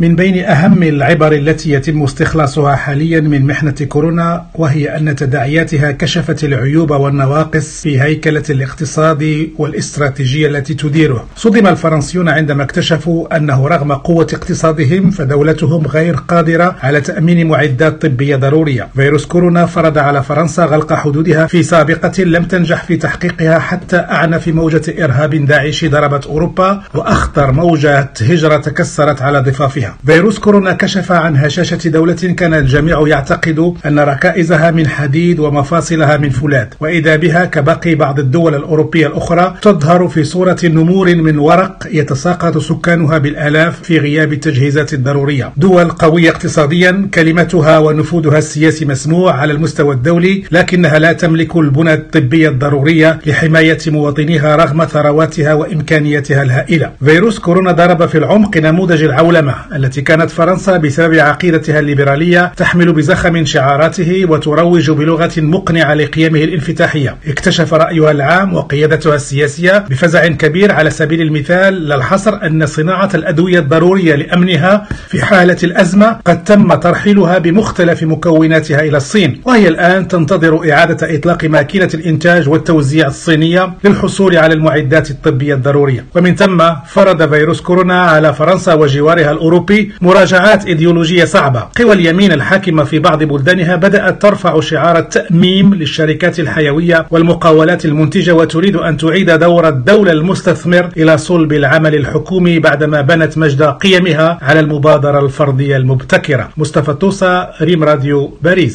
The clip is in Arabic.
من بين أهم العبر التي يتم استخلاصها حاليا من محنة كورونا وهي أن تداعياتها كشفت العيوب والنواقص في هيكلة الاقتصاد والاستراتيجية التي تديره. صدم الفرنسيون عندما اكتشفوا أنه رغم قوة اقتصادهم فدولتهم غير قادرة على تأمين معدات طبية ضرورية. فيروس كورونا فرض على فرنسا غلق حدودها في سابقة لم تنجح في تحقيقها حتى أعنف موجة إرهاب داعش ضربت أوروبا وأخطر موجة هجرة تكسرت على ضفافها. فيروس كورونا كشف عن هشاشة دولة كان الجميع يعتقد أن ركائزها من حديد ومفاصلها من فولاذ، وإذا بها كباقي بعض الدول الأوروبية الأخرى تظهر في صورة نمور من ورق يتساقط سكانها بالآلاف في غياب التجهيزات الضرورية. دول قوية اقتصاديا كلمتها ونفوذها السياسي مسموع على المستوى الدولي، لكنها لا تملك البنى الطبية الضرورية لحماية مواطنيها رغم ثرواتها وإمكانياتها الهائلة. فيروس كورونا ضرب في العمق نموذج العولمة التي كانت فرنسا بسبب عقيدتها الليبرالية تحمل بزخم شعاراته وتروج بلغة مقنعة لقيمه الانفتاحية. اكتشف رأيها العام وقيادتها السياسية بفزع كبير على سبيل المثال لا الحصر أن صناعة الأدوية الضرورية لأمنها في حالة الأزمة قد تم ترحيلها بمختلف مكوناتها إلى الصين، وهي الآن تنتظر إعادة إطلاق ماكينة الإنتاج والتوزيع الصينية للحصول على المعدات الطبية الضرورية. ومن ثم فرض فيروس كورونا على فرنسا وجوارها الأوروبي مراجعات إيديولوجية صعبة. قوى اليمين الحاكمة في بعض بلدانها بدأت ترفع شعار التأميم للشركات الحيوية والمقاولات المنتجة وتريد أن تعيد دور الدولة المستثمر إلى صلب العمل الحكومي بعدما بنت مجد قيمها على المبادرة الفردية المبتكرة. مصطفى الطوسة، ريم راديو، باريس.